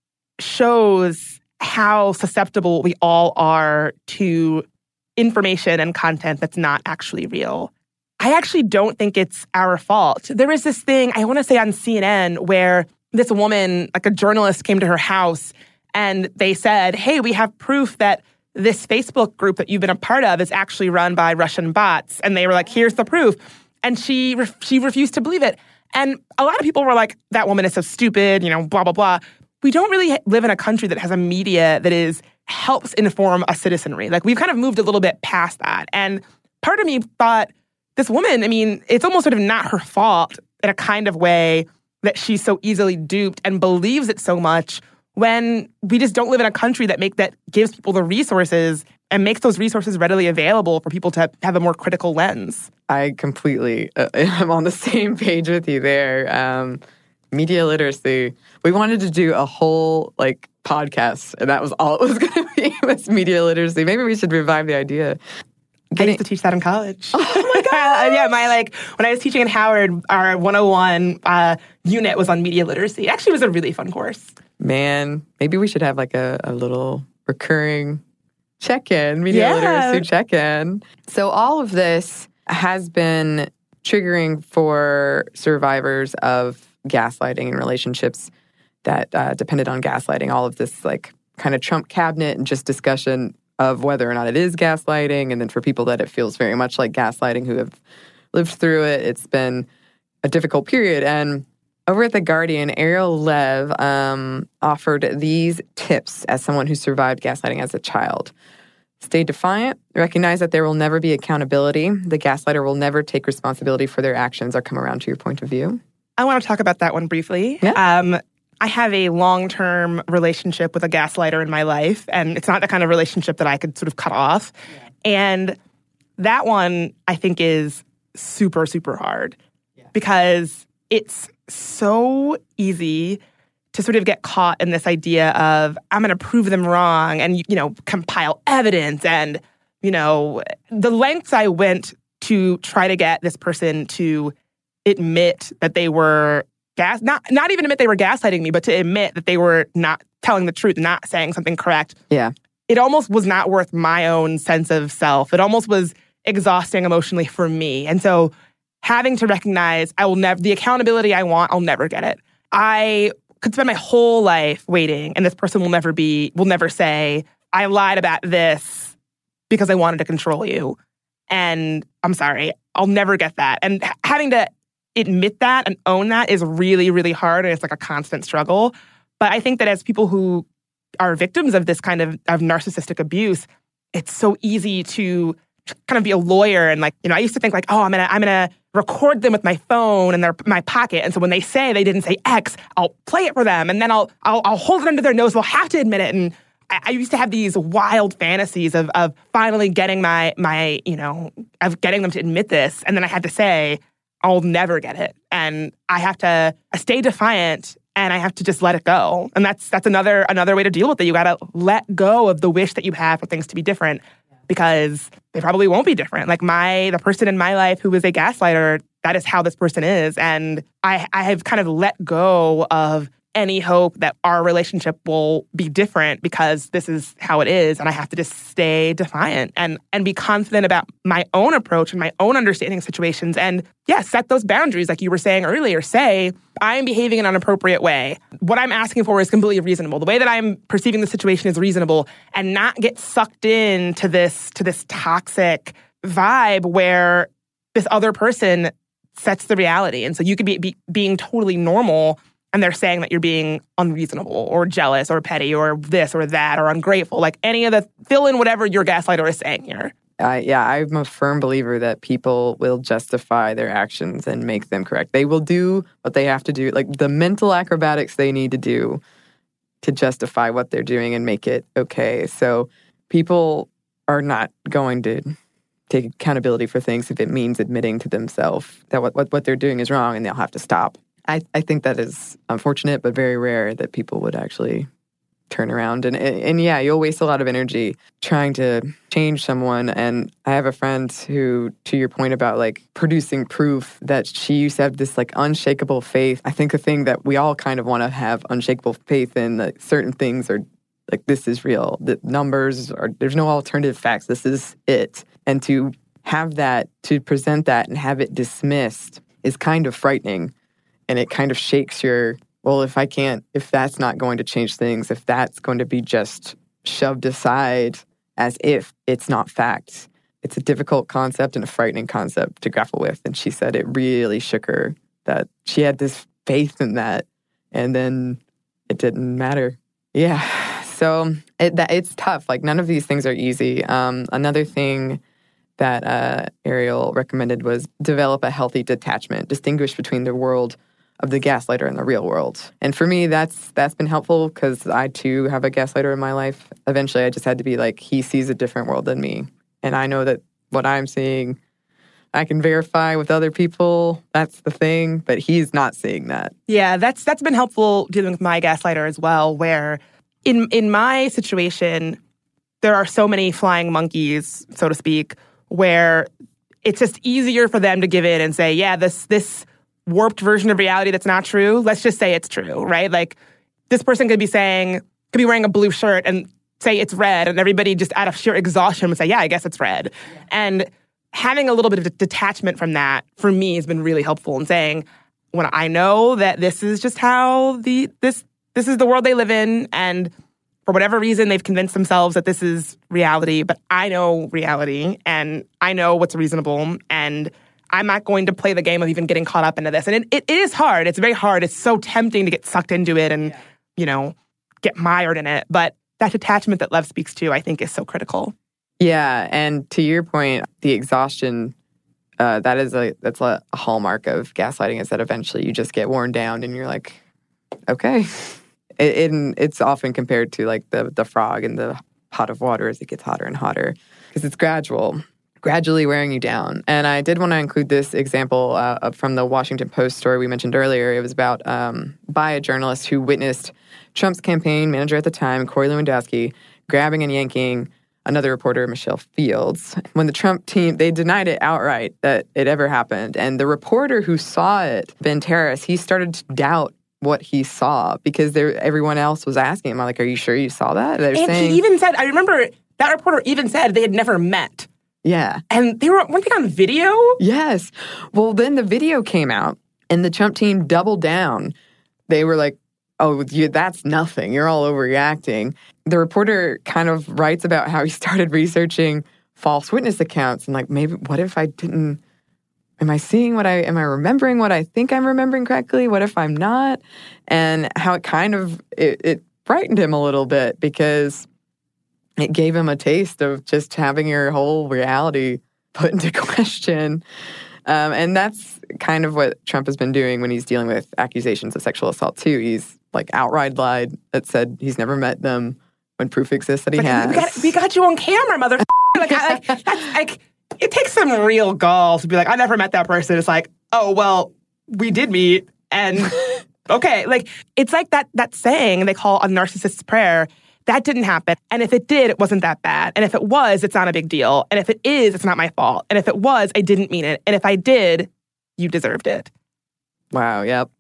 S6: shows how susceptible we all are to information and content that's not actually real. I actually don't think it's our fault. There was this thing, I want to say on C N N, where this woman, like a journalist, came to her house and they said, hey, we have proof that this Facebook group that you've been a part of is actually run by Russian bots. And they were like, here's the proof. And she re- she refused to believe it. And a lot of people were like, that woman is so stupid, you know, blah, blah, blah. We don't really live in a country that has a media that is helps inform a citizenry. Like, we've kind of moved a little bit past that. And part of me thought, this woman, I mean, it's almost sort of not her fault in a kind of way that she's so easily duped and believes it so much, when we just don't live in a country that make that gives people the resources and makes those resources readily available for people to have a more critical lens.
S1: I completely uh, am on the same page with you there. Um, Media literacy. We wanted to do a whole like podcast, and that was all it was going to be was media literacy. Maybe we should revive the idea.
S6: Getting, I used to teach that in college. Oh my god! Yeah, my like when I was teaching in Howard, our one oh one uh, unit was on media literacy. It actually was a really fun course.
S1: Man, maybe we should have like a, a little recurring check-in, media
S6: yeah.
S1: literacy check-in. So all of this has been triggering for survivors of gaslighting and relationships that uh, depended on gaslighting. All of this like kind of Trump cabinet and just discussion of whether or not it is gaslighting. And then for people that it feels very much like gaslighting who have lived through it, it's been a difficult period. And over at The Guardian, Ariel Lev um, offered these tips as someone who survived gaslighting as a child. Stay defiant. Recognize that there will never be accountability. The gaslighter will never take responsibility for their actions or come around to your point of view.
S6: I want to talk about that one briefly.
S1: Yeah.
S6: Um, I have a long-term relationship with a gaslighter in my life, and it's not the kind of relationship that I could sort of cut off. Yeah. And that one, I think, is super, super hard yeah. because it's so easy to sort of get caught in this idea of, I'm going to prove them wrong and, you know, compile evidence. And, you know, the lengths I went to try to get this person to admit that they were gas, not not even admit they were gaslighting me, but to admit that they were not telling the truth, not saying something correct.
S1: Yeah.
S6: It almost was not worth my own sense of self. It almost was exhausting emotionally for me. And so having to recognize I will never, the accountability I want, I'll never get it. I could spend my whole life waiting, and this person will never be, will never say, I lied about this because I wanted to control you. And I'm sorry, I'll never get that. And having to admit that and own that is really, really hard, and it's like a constant struggle. But I think that as people who are victims of this kind of, of narcissistic abuse, it's so easy to kind of be a lawyer and like, you know, I used to think like, oh, I'm gonna I'm gonna record them with my phone in their my pocket, and so when they say they didn't say X, I'll play it for them, and then I'll I'll, I'll hold it under their nose. They'll have to admit it. And I, I used to have these wild fantasies of of finally getting my my you know of getting them to admit this, and then I had to say, I'll never get it. And I have to stay defiant, and I have to just let it go. And that's that's another another way to deal with it. You got to let go of the wish that you have for things to be different, because they probably won't be different. Like my the person in my life who was a gaslighter, that is how this person is. And I I have kind of let go of any hope that our relationship will be different because this is how it is. And I have to just stay defiant and, and be confident about my own approach and my own understanding of situations. And yeah, set those boundaries like you were saying earlier. Say, I'm behaving in an appropriate way. What I'm asking for is completely reasonable. The way that I'm perceiving the situation is reasonable, and not get sucked into this, to this toxic vibe where this other person sets the reality. And so you could be, be being totally normal, and they're saying that you're being unreasonable or jealous or petty or this or that or ungrateful. Like any of the, fill in whatever your gaslighter is saying here.
S1: Uh, yeah, I'm a firm believer that people will justify their actions and make them correct. They will do what they have to do, like the mental acrobatics they need to do to justify what they're doing and make it okay. So people are not going to take accountability for things if it means admitting to themselves that what, what, what they're doing is wrong, and they'll have to stop. I, I think that is unfortunate, but very rare that people would actually turn around. And, and, and yeah, you'll waste a lot of energy trying to change someone. And I have a friend who, to your point about like producing proof, that she used to have this like unshakable faith. I think the thing that we all kind of want to have unshakable faith in, that certain things are like, this is real. The numbers are, there's no alternative facts. This is it. And to have that, to present that and have it dismissed is kind of frightening. And it kind of shakes your, well, if I can't, if that's not going to change things, if that's going to be just shoved aside as if it's not fact, it's a difficult concept and a frightening concept to grapple with. And she said it really shook her, that she had this faith in that, and then it didn't matter. Yeah, so it, that, it's tough. Like none of these things are easy. Um, another thing that uh, Ariel recommended was develop a healthy detachment, distinguish between the world of the gaslighter and the real world. And for me, that's that's been helpful because I, too, have a gaslighter in my life. Eventually, I just had to be like, he sees a different world than me. And I know that what I'm seeing I can verify with other people. That's the thing. But he's not seeing that.
S6: Yeah, that's that's been helpful dealing with my gaslighter as well, where in in my situation, there are so many flying monkeys, so to speak, where it's just easier for them to give in and say, yeah, this this warped version of reality that's not true, let's just say it's true, right? Like, this person could be saying, could be wearing a blue shirt and say it's red, and everybody just out of sheer exhaustion would say, yeah, I guess it's red. Yeah. And having a little bit of detachment from that, for me, has been really helpful in saying, when I know that this is just how the this this is the world they live in, and for whatever reason, they've convinced themselves that this is reality, but I know reality, and I know what's reasonable, and I'm not going to play the game of even getting caught up into this. And it, it, it is hard. It's very hard. It's so tempting to get sucked into it and, yeah. you know, get mired in it. But that detachment that Lev speaks to, I think, is so critical.
S1: Yeah, and to your point, the exhaustion, uh, that is a that's a hallmark of gaslighting, is that eventually you just get worn down and you're like, okay. It, it, it's often compared to like the, the frog in the pot of water as it gets hotter and hotter, because it's gradual, gradually wearing you down. And I did want to include this example uh, from the Washington Post story we mentioned earlier. It was about um, by a journalist who witnessed Trump's campaign manager at the time, Corey Lewandowski, grabbing and yanking another reporter, Michelle Fields. When the Trump team, they denied it outright that it ever happened. And the reporter who saw it, Ben Terrace, he started to doubt what he saw, because there, everyone else was asking him, like, are you sure you saw that? They're
S6: and
S1: saying,
S6: he even said, I remember that reporter even said they had never met.
S1: Yeah.
S6: And they were, weren't they on video?
S1: Yes. Well, then the video came out, and the Trump team doubled down. They were like, oh, you, that's nothing. You're all overreacting. The reporter kind of writes about how he started researching false witness accounts and like, maybe, what if I didn't, am I seeing what I, am I remembering what I think I'm remembering correctly? What if I'm not? And how it kind of, it, it frightened him a little bit, because it gave him a taste of just having your whole reality put into question. Um, and that's kind of what Trump has been doing when he's dealing with accusations of sexual assault, too. He's like outright lied that said he's never met them when proof exists that he
S6: like,
S1: has.
S6: We got, we got you on camera, motherfucker. like, I, like, that's, like, it takes some real gall to be like, I never met that person. It's like, oh, well, we did meet, and okay. Like, it's like that that saying they call a narcissist's prayer. That didn't happen. And if it did, it wasn't that bad. And if it was, it's not a big deal. And if it is, it's not my fault. And if it was, I didn't mean it. And if I did, you deserved it.
S1: Wow, yep.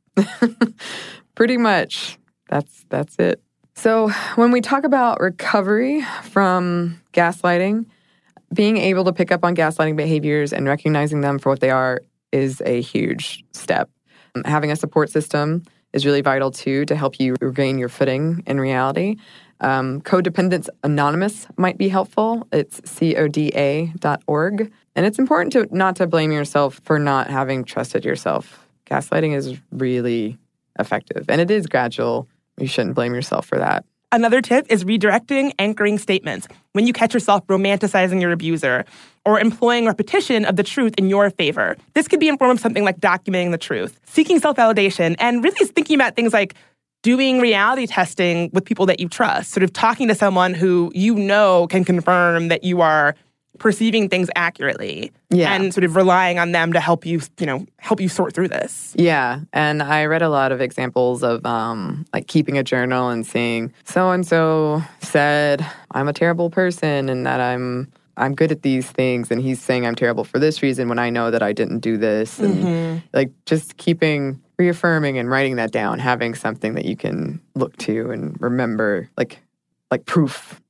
S1: Pretty much. That's that's it. So when we talk about recovery from gaslighting, being able to pick up on gaslighting behaviors and recognizing them for what they are is a huge step. Having a support system is really vital, too, to help you regain your footing in reality. Um, Codependence Anonymous might be helpful. It's C O D A dot org. And it's important to not to blame yourself for not having trusted yourself. Gaslighting is really effective, and it is gradual. You shouldn't blame yourself for that.
S6: Another tip is redirecting anchoring statements. When you catch yourself romanticizing your abuser or employing repetition of the truth in your favor. This could be in form of something like documenting the truth, seeking self-validation, and really thinking about things like doing reality testing with people that you trust, sort of talking to someone who you know can confirm that you are perceiving things accurately,
S1: yeah.
S6: and sort of relying on them to help you, you know, help you sort through this.
S1: Yeah, and I read a lot of examples of um, like keeping a journal and saying, so-and-so said I'm a terrible person and that I'm I'm good at these things, and he's saying I'm terrible for this reason when I know that I didn't do this. And
S6: mm-hmm.
S1: like just keeping, reaffirming and writing that down, having something that you can look to and remember, like like proof.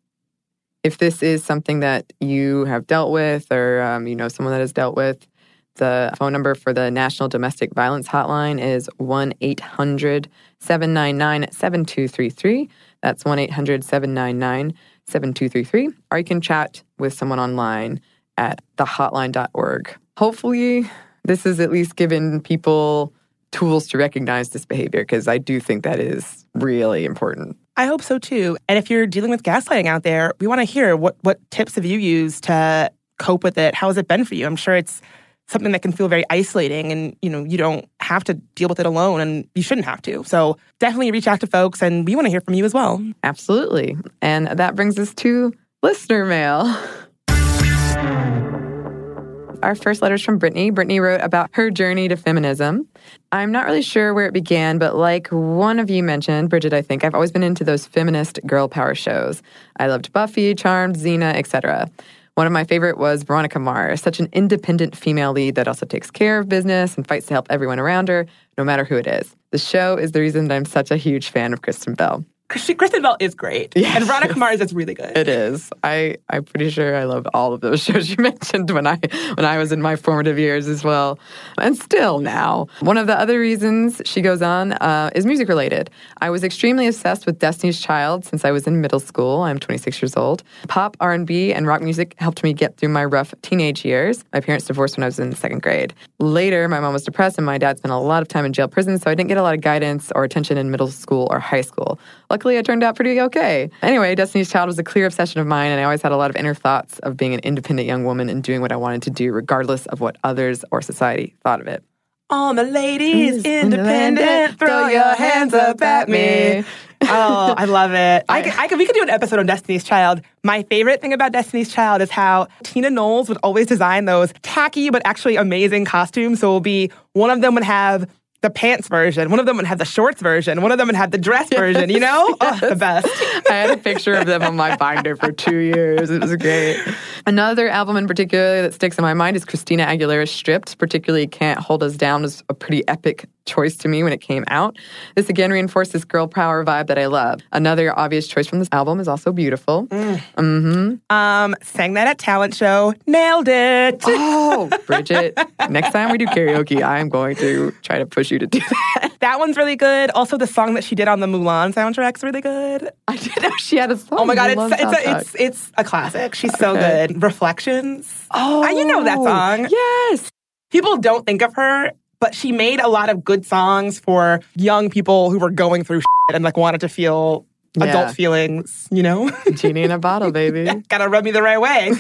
S1: If this is something that you have dealt with, or um, you know someone that has dealt with, the phone number for the National Domestic Violence Hotline is one eight hundred seven nine nine seven two three three. That's one eight hundred seven nine nine seven two three three. Or you can chat with someone online at the hotline dot org. Hopefully, this has at least given people tools to recognize this behavior, because I do think that is really important.
S6: I hope so, too. And if you're dealing with gaslighting out there, we want to hear what, what tips have you used to cope with it? How has it been for you? I'm sure it's something that can feel very isolating, and, you know, you don't have to deal with it alone, and you shouldn't have to. So definitely reach out to folks, and we want to hear from you as well.
S1: Absolutely. And that brings us to listener mail. Our first letter is from Brittany. Brittany wrote about her journey to feminism. I'm not really sure where it began, but like one of you mentioned, Bridget, I think, I've always been into those feminist girl power shows. I loved Buffy, Charmed, Xena, et cetera. One of my favorite was Veronica Mars, such an independent female lead that also takes care of business and fights to help everyone around her, no matter who it is. The show is the reason that I'm such a huge fan of Kristen Bell.
S6: Kristen Bell is great.
S1: Yes.
S6: And Veronica Mars is really good.
S1: It is. I, I'm pretty sure I loved all of those shows you mentioned when I when I was in my formative years as well. And still now. One of the other reasons she goes on uh, is music related. I was extremely obsessed with Destiny's Child since I was in middle school. I'm twenty-six years old. Pop, R and B, and rock music helped me get through my rough teenage years. My parents divorced when I was in second grade. Later, my mom was depressed and my dad spent a lot of time in jail prison, so I didn't get a lot of guidance or attention in middle school or high school. Luckily, I turned out pretty okay. Anyway, Destiny's Child was a clear obsession of mine, and I always had a lot of inner thoughts of being an independent young woman and doing what I wanted to do, regardless of what others or society thought of it.
S6: All the ladies, independent, throw your hands up at me. Oh, I love it. I could, I could, we could do an episode on Destiny's Child. My favorite thing about Destiny's Child is how Tina Knowles would always design those tacky but actually amazing costumes. So it will be, one of them would have the pants version. One of them would have the shorts version. One of them would have the dress version, you know? Yes. Oh, the best.
S1: I had a picture of them on my binder for two years. It was great. Another album in particular that sticks in my mind is Christina Aguilera's Stripped. Particularly Can't Hold Us Down was a pretty epic choice to me when it came out. This again reinforced this girl power vibe that I love. Another obvious choice from this album is also Beautiful. Mm. Mm-hmm.
S6: Um, sang that at talent show. Nailed it.
S1: Oh, Bridget, next time we do karaoke, I'm going to try to push you to do that.
S6: That one's really good. Also, the song that she did on the Mulan soundtrack's really good.
S1: I didn't know she had a song.
S6: Oh my God, it's it's a, it's it's a classic. She's so okay. good. Reflections.
S1: Oh,
S6: uh, you know that song.
S1: Yes.
S6: People don't think of her, but she made a lot of good songs for young people who were going through shit and like wanted to feel yeah. adult feelings, you know?
S1: Genie in a bottle, baby.
S6: Yeah, gotta rub me the right way.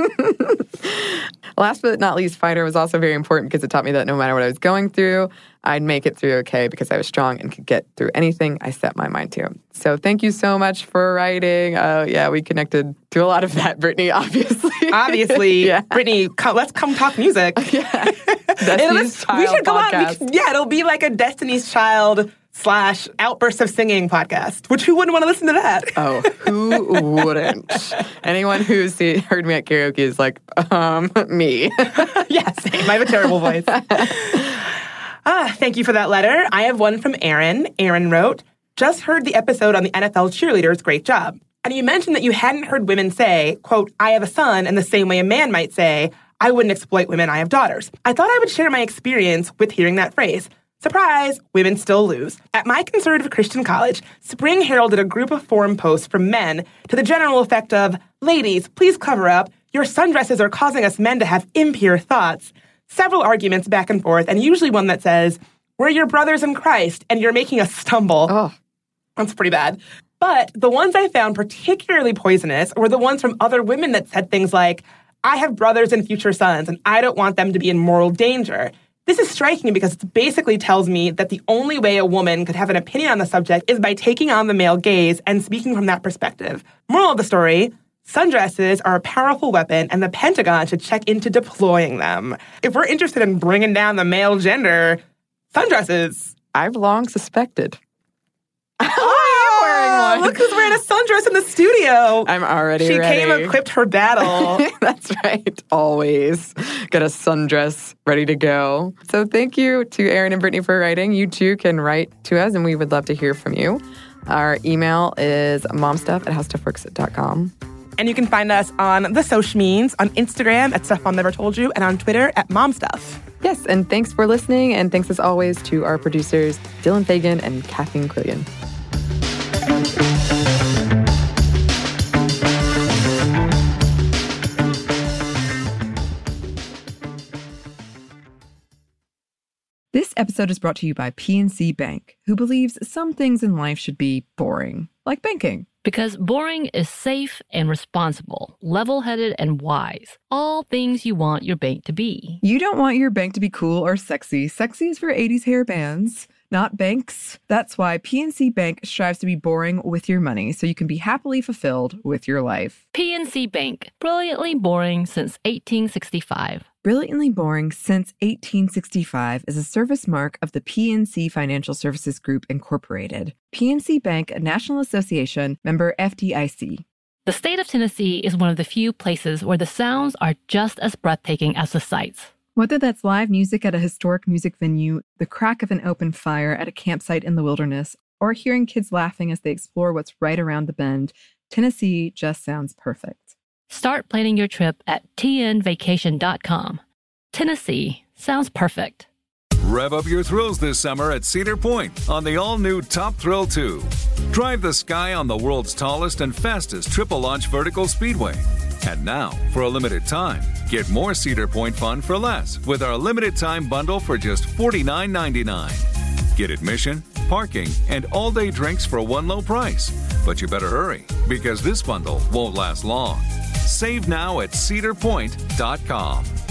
S1: Last but not least, Fighter was also very important because it taught me that no matter what I was going through, I'd make it through okay because I was strong and could get through anything I set my mind to. So thank you so much for writing. Uh, yeah, we connected to a lot of that, Brittany, obviously.
S6: Obviously. Yeah. Brittany, come, let's come talk music.
S1: Yeah. Destiny's Child we should go podcast.
S6: out. Yeah, it'll be like a Destiny's Child slash outburst of singing podcast, which who wouldn't want to listen to that?
S1: Oh, who wouldn't? Anyone who's see, heard me at karaoke is like, um, me.
S6: Yes, I have a terrible voice. Ah, thank you for that letter. I have one from Aaron. Aaron wrote, just heard the episode on the N F L cheerleaders. Great job. And you mentioned that you hadn't heard women say, quote, I have a son, in the same way a man might say, I wouldn't exploit women, I have daughters. I thought I would share my experience with hearing that phrase. Surprise, women still lose. At my conservative Christian college, Spring heralded a group of forum posts from men to the general effect of, ladies, please cover up. Your sundresses are causing us men to have impure thoughts. Several arguments back and forth, and usually one that says, we're your brothers in Christ, and you're making us stumble.
S1: Oh.
S6: That's pretty bad. But the ones I found particularly poisonous were the ones from other women that said things like, I have brothers and future sons, and I don't want them to be in moral danger. This is striking because it basically tells me that the only way a woman could have an opinion on the subject is by taking on the male gaze and speaking from that perspective. Moral of the story, sundresses are a powerful weapon, and the Pentagon should check into deploying them. If we're interested in bringing down the male gender, sundresses.
S1: I've long suspected.
S6: Oh, look who's wearing a sundress in the studio.
S1: I'm already
S6: she
S1: ready.
S6: She came equipped for battle.
S1: That's right. Always. Got a sundress ready to go. So thank you to Aaron and Brittany for writing. You too can write to us, and we would love to hear from you. Our email is momstuff at howstuffworks dot com.
S6: And you can find us on the social means, on Instagram at Stuff Mom Never Told You, and on Twitter at momstuff.
S1: Yes, and thanks for listening, and thanks as always to our producers, Dylan Fagan and Kathleen Quillian.
S7: This episode is brought to you by P N C Bank, who believes some things in life should be boring, like banking.
S2: Because boring is safe and responsible, level-headed and wise. All things you want your bank to be.
S7: You don't want your bank to be cool or sexy. Sexy is for eighties hair bands, not banks. That's why P N C Bank strives to be boring with your money so you can be happily fulfilled with your life.
S2: P N C Bank, brilliantly boring since eighteen sixty-five.
S7: Brilliantly Boring Since eighteen sixty-five is a service mark of the P N C Financial Services Group, Incorporated. P N C Bank, a National Association, member F D I C.
S2: The state of Tennessee is one of the few places where the sounds are just as breathtaking as the sights.
S7: Whether that's live music at a historic music venue, the crack of an open fire at a campsite in the wilderness, or hearing kids laughing as they explore what's right around the bend, Tennessee just sounds perfect.
S2: Start planning your trip at T N vacation dot com. Tennessee sounds perfect.
S9: Rev up your thrills this summer at Cedar Point on the all-new Top Thrill two. Drive the sky on the world's tallest and fastest triple-launch vertical speedway. And now, for a limited time, get more Cedar Point fun for less with our limited-time bundle for just forty-nine ninety-nine. Get admission, parking, and all-day drinks for one low price. But you better hurry, because this bundle won't last long. Save now at Cedar Point dot com.